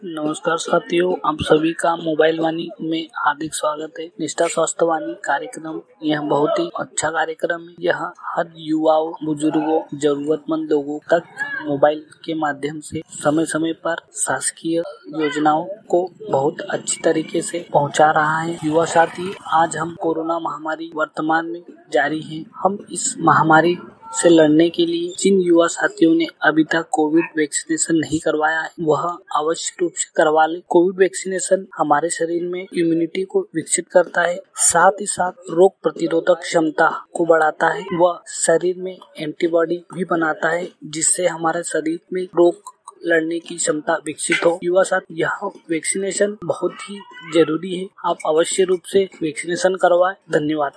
नमस्कार साथियों, आप सभी का मोबाइल वाणी में हार्दिक स्वागत है। निष्ठा स्वास्थ्य वाणी कार्यक्रम यह बहुत ही अच्छा कार्यक्रम है। यह हर युवाओं, बुजुर्गों, जरूरतमंद लोगों तक मोबाइल के माध्यम से समय समय पर शासकीय योजनाओं को बहुत अच्छी तरीके से पहुंचा रहा है। युवा साथी, आज हम कोरोना महामारी वर्तमान में जारी है। हम इस महामारी से लड़ने के लिए जिन युवा साथियों ने अभी तक कोविड वैक्सीनेशन नहीं करवाया है, वह अवश्य रूप से करवा ले। कोविड वैक्सीनेशन हमारे शरीर में इम्यूनिटी को विकसित करता है, साथ ही साथ रोग प्रतिरोधक क्षमता को बढ़ाता है। वह शरीर में एंटीबॉडी भी बनाता है, जिससे हमारे शरीर में रोग लड़ने की क्षमता विकसित हो। युवा साथी, यह वैक्सीनेशन बहुत ही जरूरी है। आप अवश्य रूप से वैक्सीनेशन करवाएं। धन्यवाद।